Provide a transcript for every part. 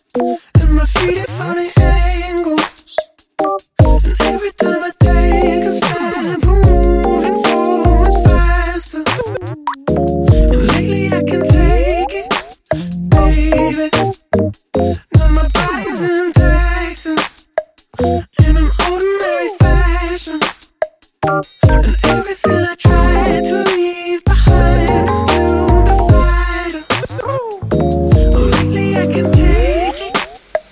and my feet at funny angles. And every time I take a step, I'm moving forwards faster. And lately I can take it, baby. Now my body's intact in an ordinary fashion. And everything I tried to leave behind is still beside us. Lately I can take it.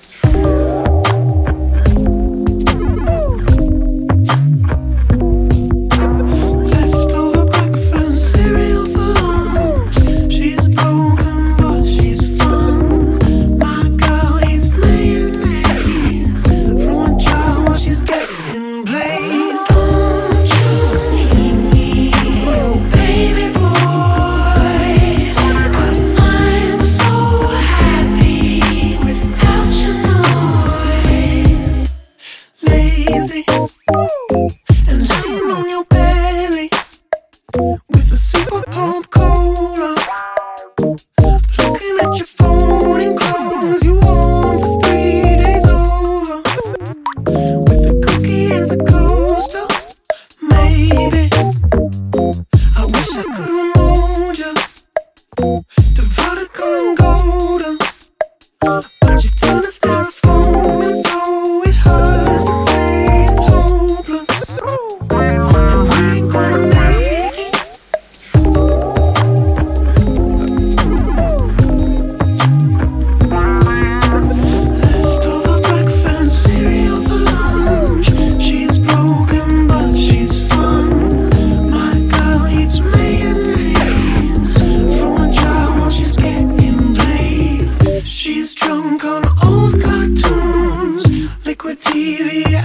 Leftover breakfast, cereal for lunch. She's broken but she's fun. My girl eats mayonnaise from a jar while she's getting blazed. Don't you need me, baby boy? 'Cause I'm so happy without your noise. Lazy and lying on your belly with a super pump cola. Looking at your phone and clothes you wore for 3 days over. With a cookie as a coaster, maybe. I wish I could remote you to vertical and golden, but you turn to styrofoam and so it hurts to say it's hopeless. And we ain't gonna make it. Leftover breakfast, cereal for lunch. She's broken but she's fun. My girl eats mayonnaise from a jar while she's getting blazed. She's drunk on old cartoons, liquid TV